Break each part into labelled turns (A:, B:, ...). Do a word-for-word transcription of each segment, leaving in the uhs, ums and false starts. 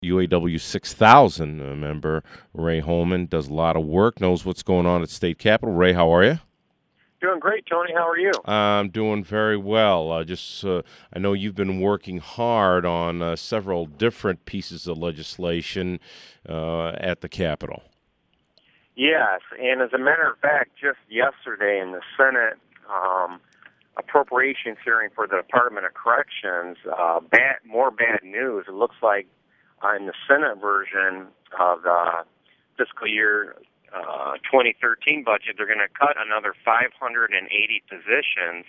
A: U A W six thousand member Ray Holman does a lot of work, knows what's going on at State Capitol. Ray, how are you?
B: Doing great, Tony. How are you?
A: I'm doing very well. Uh, just, uh, I know you've been working hard on uh, several different pieces of legislation uh, at the Capitol.
B: Yes, and as a matter of fact, just yesterday in the Senate um, appropriations hearing for the Department of Corrections, uh, bad, more bad news. It looks like uh, in the Senate version of the fiscal year uh, twenty thirteen budget, they're going to cut another five hundred eighty positions,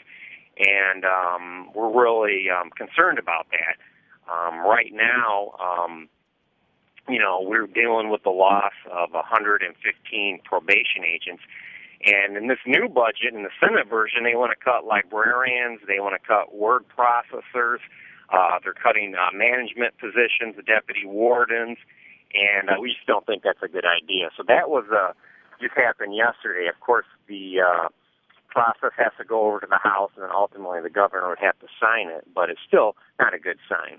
B: and um, we're really um, concerned about that. Um, right now, um, you know, we're dealing with the loss of one hundred fifteen probation agents. And in this new budget, in the Senate version, they want to cut librarians, they want to cut word processors, uh, they're cutting uh, management positions, deputy wardens, and uh, we just don't think that's a good idea. So that was uh, just happened yesterday. Of course, the uh, process has to go over to the House, and then ultimately the governor would have to sign it, but it's still not a good sign.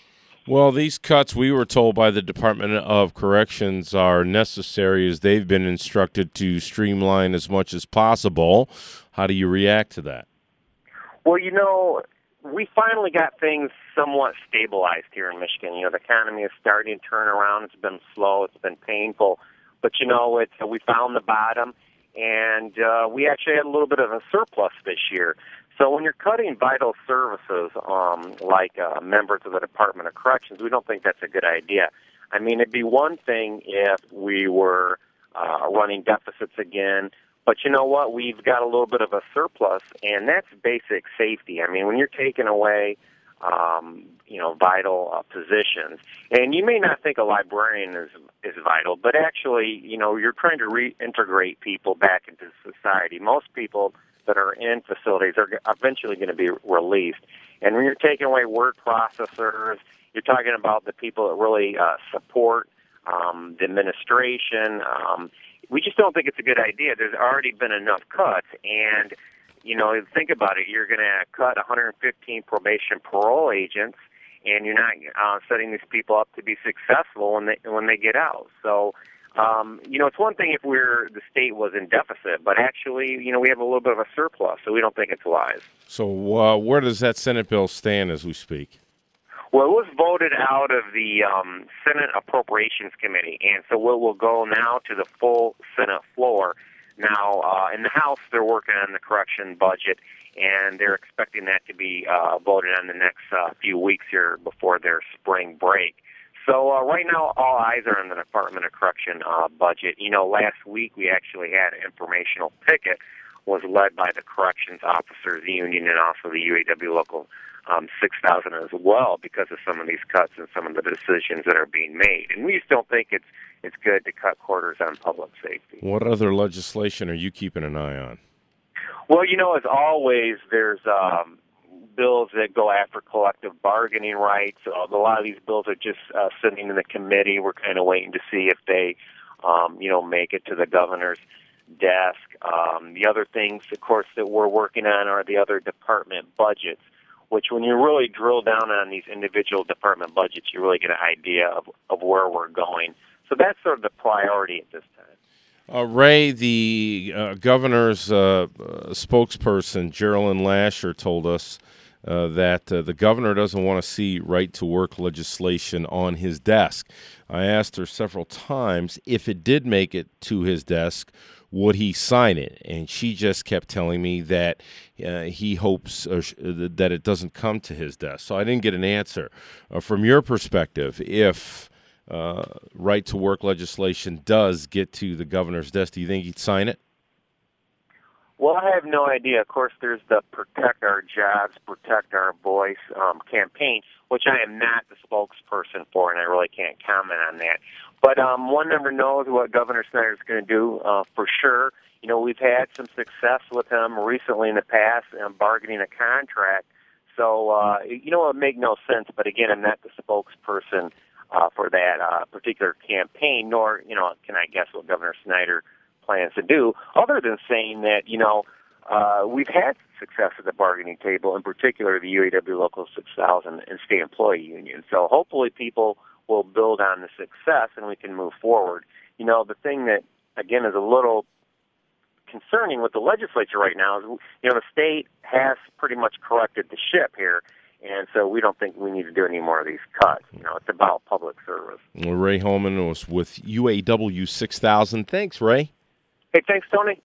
A: Well, these cuts, we were told by the Department of Corrections, are necessary as they've been instructed to streamline as much as possible. How do you react to that?
B: Well, you know, we finally got things somewhat stabilized here in Michigan. You know, the economy is starting to turn around. It's been slow. It's been painful. But, you know, it's, we found the bottom, and uh, we actually had a little bit of a surplus this year. So when you're cutting vital services, um, like uh, members of the Department of Corrections, we don't think that's a good idea. I mean, it'd be one thing if we were uh, running deficits again, but you know what? We've got a little bit of a surplus, and that's basic safety. I mean, when you're taking away, um, you know, vital uh, positions, and you may not think a librarian is is vital, but actually, you know, you're trying to reintegrate people back into society. Most people that are in facilities are eventually going to be released. And when you're taking away word processors, you're talking about the people that really uh, support um, the administration. Um, we just don't think it's a good idea. There's already been enough cuts, and you know, think about it. You're going to cut one hundred fifteen probation parole agents, and you're not uh, setting these people up to be successful when they when they get out. So. Um, you know, it's one thing if we're the state was in deficit, but actually, you know, we have a little bit of a surplus, so we don't think it's wise.
A: So uh, where does that Senate bill stand as we speak?
B: Well, it was voted out of the um, Senate Appropriations Committee, and so it will go now to the full Senate floor. Now, uh, in the House, they're working on the correction budget, and they're expecting that to be uh, voted on the next uh, few weeks here before their spring break. So uh, right now, all eyes are on the Department of Correction uh, budget. You know, last week we actually had an informational picket, was led by the Corrections Officers Union and also the U A W Local um, six thousand as well, because of some of these cuts and some of the decisions that are being made. And we just don't think it's it's good to cut corners on public safety.
A: What other legislation are you keeping an eye on?
B: Well, you know, as always, there's um, bills that go after collective bargaining rights. Uh, a lot of these bills are just uh, sitting in the committee. We're kind of waiting to see if they, um, you know, make it to the governor's desk. Um, the other things, of course, that we're working on are the other department budgets, which when you really drill down on these individual department budgets, you really get an idea of, of where we're going. So that's sort of the priority at this time.
A: Uh, Ray, the uh, governor's uh, uh, spokesperson, Geraldine Lasher, told us uh, that uh, the governor doesn't want to see right-to-work legislation on his desk. I asked her several times if it did make it to his desk, would he sign it? And she just kept telling me that uh, he hopes uh, sh- that it doesn't come to his desk. So I didn't get an answer. Uh, from your perspective, if Uh, right-to-work legislation does get to the governor's desk, do you think he'd sign it?
B: Well, I have no idea. Of course, there's the Protect Our Jobs, Protect Our Voice um, campaign, which I am not the spokesperson for, and I really can't comment on that. But um, one never knows what Governor Snyder is going to do uh, for sure. You know, we've had some success with him recently in the past um, bargaining a contract. So, uh, you know, it would make no sense. But again, I'm not the spokesperson Uh, for that uh, particular campaign, nor, you know, can I guess what Governor Snyder plans to do, other than saying that, you know, uh, we've had success at the bargaining table, in particular the U A W Local six thousand and State Employee Union. So hopefully people we'll build on the success and we can move forward. You know, the thing that, again, is a little concerning with the legislature right now is, you know, the state has pretty much corrected the ship here, and so we don't think we need to do any more of these cuts. You know, it's about public service.
A: Well, Ray Holman was with U A W six thousand. Thanks, Ray.
B: Hey, thanks, Tony.